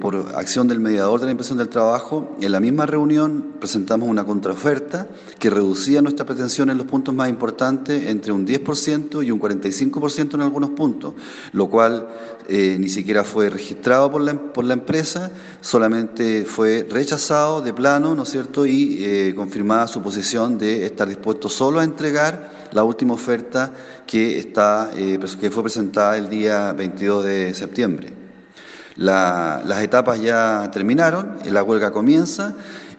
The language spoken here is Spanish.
por acción del mediador de la inspección del trabajo, en la misma reunión presentamos una contraoferta que reducía nuestra pretensión en los puntos más importantes entre un 10% y un 45% en algunos puntos, lo cual ni siquiera fue registrado por la empresa, solamente fue rechazado de plano, ¿no es cierto?, y confirmada su posición de estar dispuesto solo a entregar la última oferta que fue presentada el día 22 de septiembre. Las etapas ya terminaron, la huelga comienza